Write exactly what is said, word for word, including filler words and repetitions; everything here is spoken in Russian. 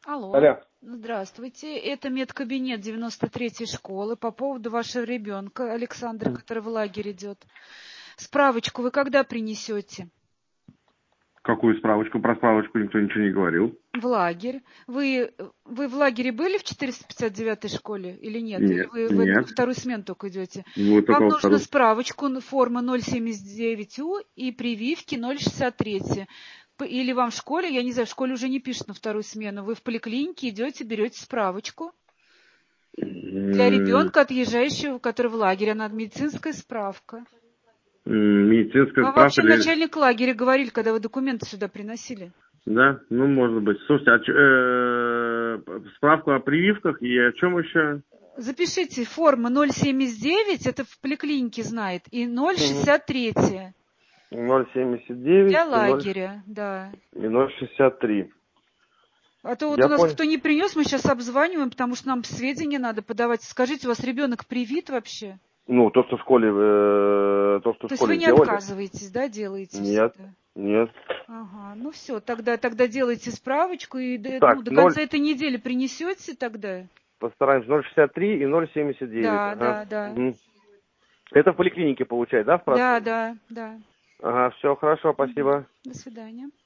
Алло. Алло. Здравствуйте. Это медкабинет девяносто третьей школы по поводу вашего ребенка Александра, который в лагерь идет. Справочку вы когда принесете? Какую справочку? Про справочку никто ничего не говорил. В лагерь. Вы, вы в лагере были в четыреста пятьдесят девятой школе или нет? Или Нет, вы в эту нет. вторую смену только идете? Вот Вам только нужно вторую. справочку формы ноль семьдесят девять У и прививки ноль шестьдесят три. Или вам в школе, я не знаю, в школе уже не пишут на вторую смену. Вы в поликлинике идете, берете справочку для ребенка, отъезжающего, который в лагере. Она медицинская справка. Медицинская Вам справка вообще для... начальник лагеря говорили, когда вы документы сюда приносили? Да, ну может быть. Слушайте, а ч- э, справку о прививках и о чем еще? Запишите форма ноль семьдесят девять, это в поликлинике знает, и ноль шестьдесят три. ноль семьдесят девять Для и ноль лагеря, да. и ноль шестьдесят три. А то вот у Я нас понял. кто не принес, мы сейчас обзваниваем, потому что нам сведения надо подавать. Скажите, у вас ребенок привит вообще? Ну, то, что в школе, э, то, что в То есть вы школе не сделали? отказываетесь, да, делаете Нет, всегда? нет. Ага, ну все, тогда, тогда делайте справочку и до- ну, Так, до ноль, конца этой недели принесете тогда? постараемся, ноль шестьдесят три и ноль семьдесят девять. Да, Ага. да, да. Мгм. Это в поликлинике получается, да, Да, справка? да, да. Ага, все, хорошо, Мгм. спасибо. До свидания.